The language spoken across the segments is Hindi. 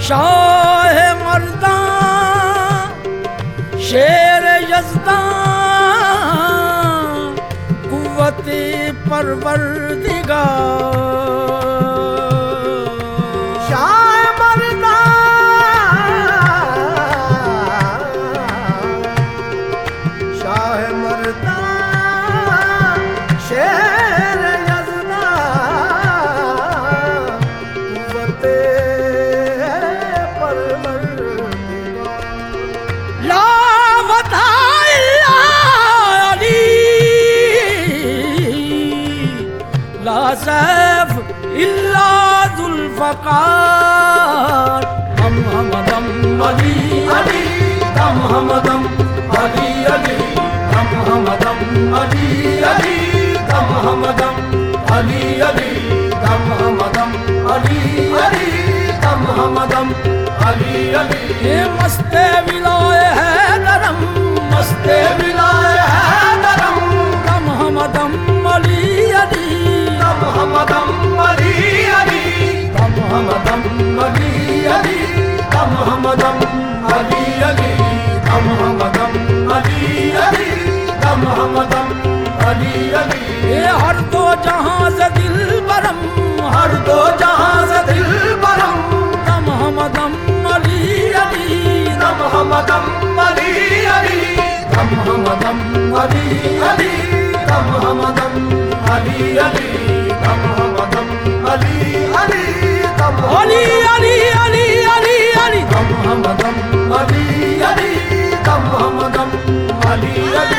शाह मर्दां शेर यज़्दां कुव्वत परवरदिगार। शाह मर्दां शेर यज़्दां कुव्वत परवरदिगार। ला फतह इल्ला अली, ला सैफ इल्ला ज़ुल्फ़कार। दम हमदम अली अली, दम हमदम अली अली, दम हमदम अली अली, दम हमदम अली अली, दम हमदम अली अली, दम हमदम अली अली। ये मस्ते विलाए है दरम, मस्ते विलाए है दरम, दम हमदम अली अली, दम हमदम अली अली, दम हमदम अली अली, दम हमदम अली अली, दम हमदम अली अली, दम हमदम अली अली। ये हर दो जहां से दिल बरम, हर दो जहां से दिल बरम, दम हमदम अली अली, दम हमदम अली अली, दम हमदम अली अली, दम हमदम अली अली, दम हमदम अली अली, दम अली अली अली अली अली, दम हमदम अली अली, दम हमदम Ali Ali.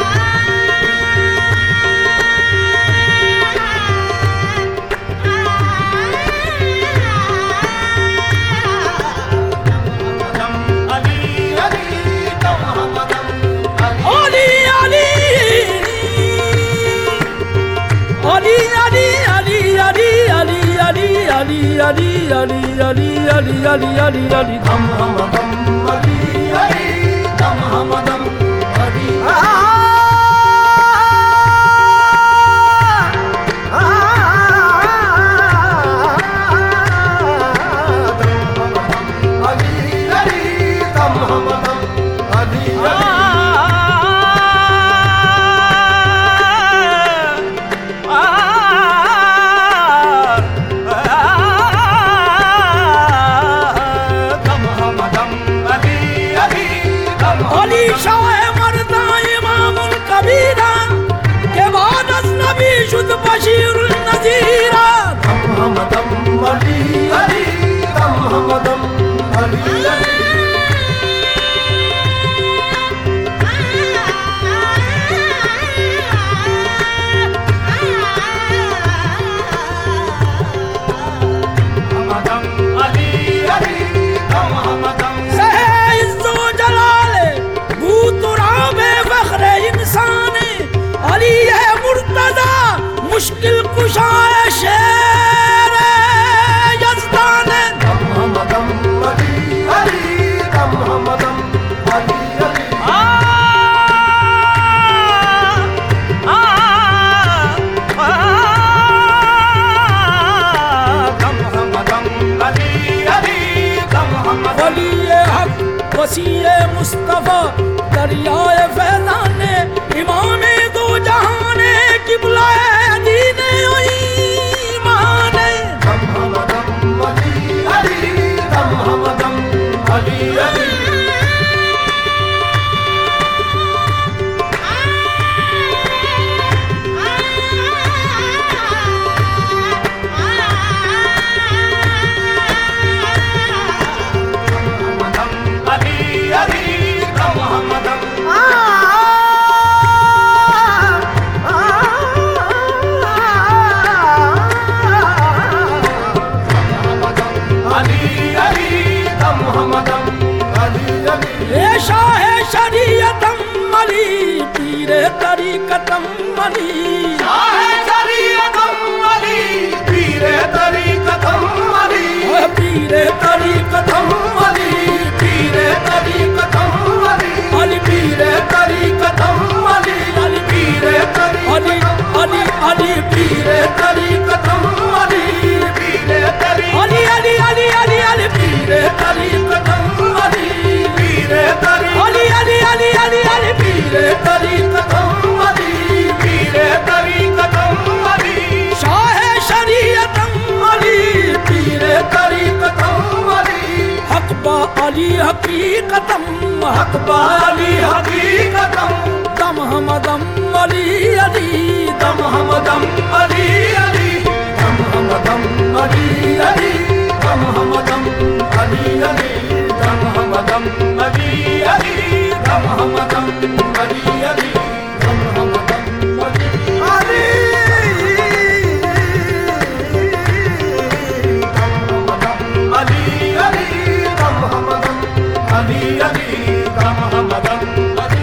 Ali Ali Ali Ali Ali Ali Ali, dam hamdam Ali Ali, dam hamdam Ali बशीरुल Nazira. दम हमदम अली अली, दम हमदम अली अली। हमदम अली अली, दम हमदम। सहे इज़्ज़ो जलाले बू तुराबे फ़ख्रे इंसाने, अली है मुर्तज़ा मुश्किल कुशाए शेर यज़्दान। दम हमदम अली अली, दम हमदम अली अली। दम हमदम अली अली, दम हमदम। वलीए हक वसीए मुस्तफ़ा दरियाए फैज़ाने, इमामे दो जहाने किबलाए दीने ईमाने। दम हमदम अली अली, दम हमदम अली अली। हकीकतम हक बाली हकीकतम दम हम दम अली अली दम हम दम अली अली दम हम दम अली अली दम हम दम अली अली दम हम दम अली अली दम हम दम अली अली दम हम दम अली अली अली अली दम हम दम अली अली दम हम दम अली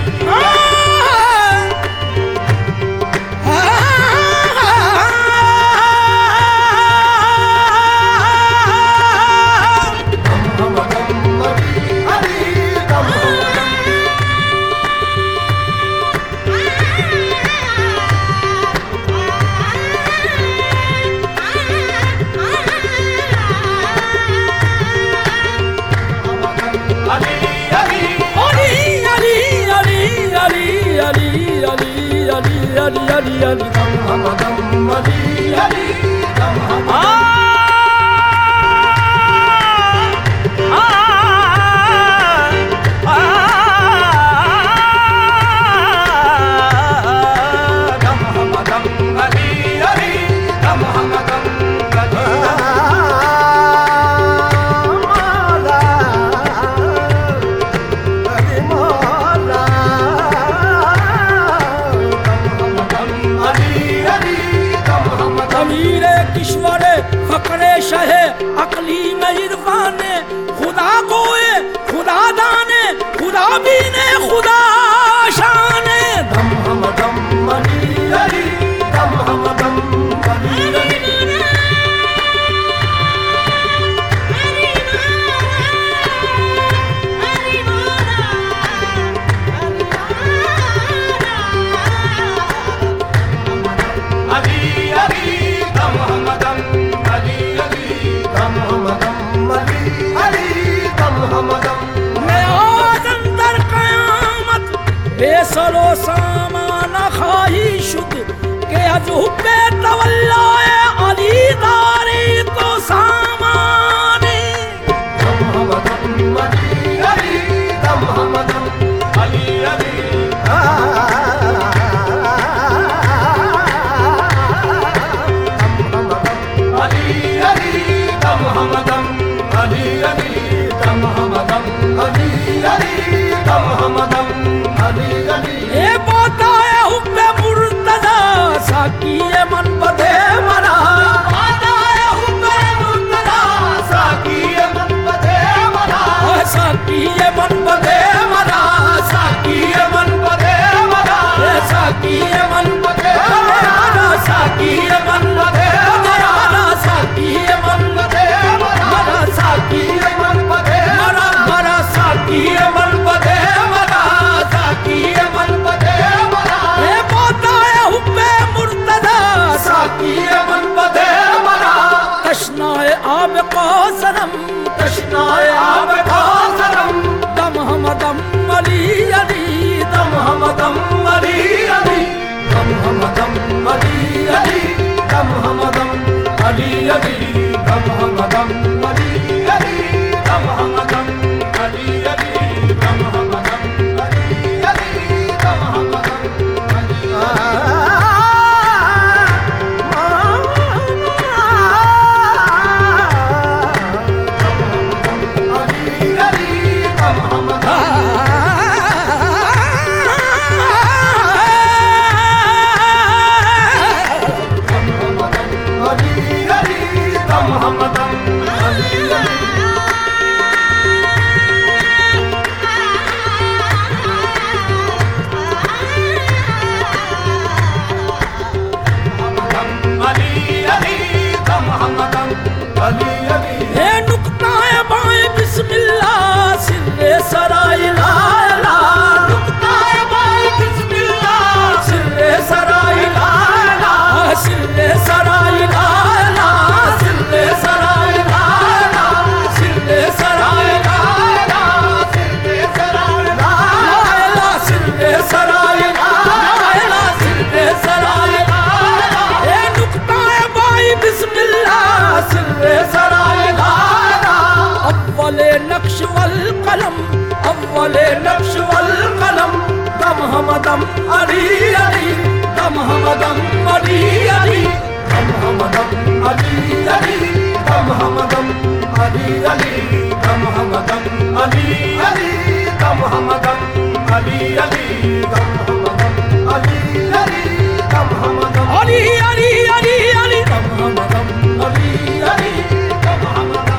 शहे अकली में इरफाने खुदा गोए खुदा दाने खुदा बीने खुदा शाने दम हम दम अली अली दम हम दम अली अली बेसरो सामान खाही शुद के अजहुबे तवल्लाए अली दारी तो सामाने दम हम दम अली अली दम हम दम अली अली अली अली दम हम दम अली अली दम हम दम अली अली दम हम दम अली अली ए बताए हुब्बे मुर्तजा साकिए मन बदे मरा बताए हुब्बे मुर्तजा साकिए मन बदे मरा साकिए मन बदे मरा साकिए मन बदे मरा साकिए मन बदे मरा साकिए मन बदे मरा साकिए मन बदे मरा साकिए मन बदे मरा मरा साकिए मन बदे मरा साकिए मन बदे मरा ए बताए हुब्बे मुर्तजा साकिए मन बदे मरा तशनाए आब कासरम तशनाए आब कासरम दम हम दम अली अली दम हम दम अली अली दम हम दम अली अली दम हम दम अली अली दम हम दम अली अली दम हम दम अली अली दम हम दम अली अली दम हम दम अली अली दम हम दम ए नुक्ताए बाए बिस्मिल्लाह सिर्रे सराय ला ला नुक्ताए बाए बिस्मिल्लाह सिर्रे सराय ला ला सिर्रे सराय ला ला सिर्रे सराय ला ला सिर्रे सराय ला ला सिर्रे सराय ला ला सिर्रे सराय ला ला सिर्रे सराय ला ए नुक्ताए बाए बिस्मिल्लाह सिर्रे सराय ला ला अव्वले नक्श वल कलम वाले नक्श वल कलम दम हम दम अली अली दम हम दम अली अली दम हम दम अली अली दम हम दम अली अली दम हम दम अली अली दम हम दम अली अली दम हम दम अली अली दम हम दम अली अली अली अली दम हम दम अली अली दम हम दम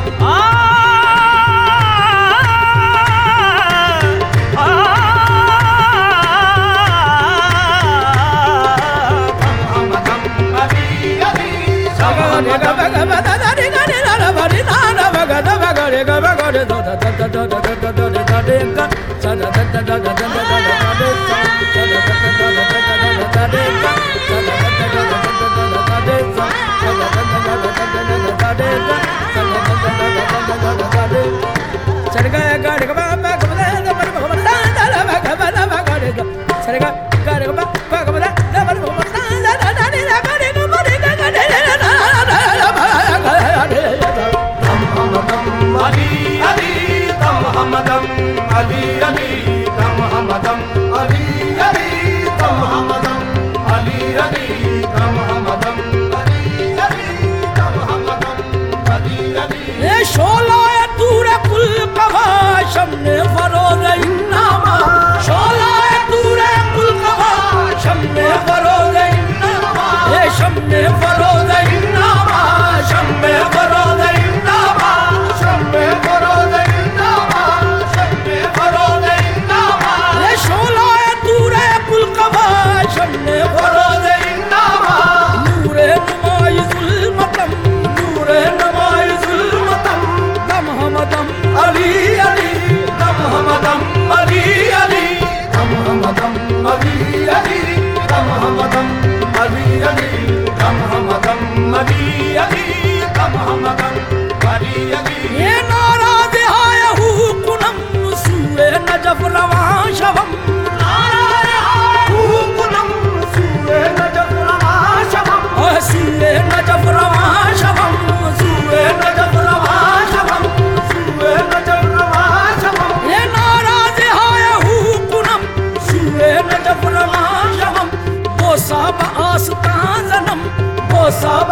सब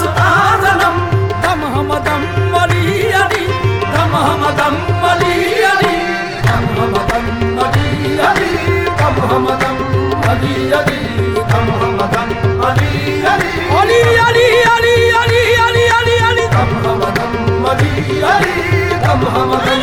आस्तानम दम हम दम अली अली दम हम दम अली अली दम हम दम अली अली दम हम दम अली अली दम हम दम अली अली अली अली अली अली अली अली अली दम हम दम अली अली दम हम दम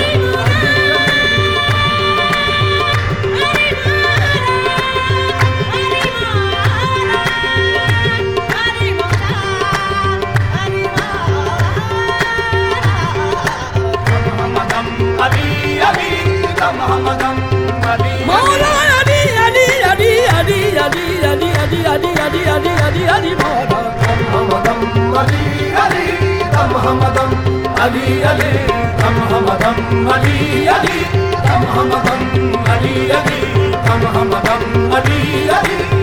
मौला अली अली अली अली अली अली अली अली अली अली अली अली मौला दम अली अली दम हम दम अली अली दम हम दम अली अली दम हम दम अली अली दम हम दम अली अली